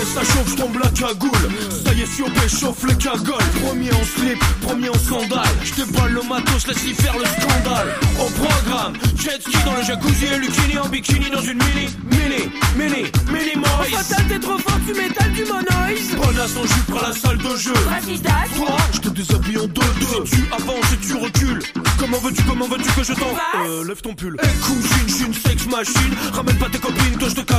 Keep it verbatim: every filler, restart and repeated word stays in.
Ça chauffe, j'tombe la cagoule. Ça y est, Siobé chauffe les cagoles. Premier en slip, premier en sandales. J'déballe le matos, laisse-y faire le scandale. Au programme, jet ski dans le jacuzzi et Lucini en bikini dans une mini, mini, mini, mini Moïse. Fatal, t'es trop fort, tu m'étales du monoïse. Bonasse en jupe à la salle de jeu. Racistas. Toi, je te déshabille en deux deux. Si tu avances et tu recules. Comment veux-tu, comment veux-tu que je t'en... Euh, lève ton pull. Eh cousine, j'suis une sex machine. Ramène pas tes copines que je te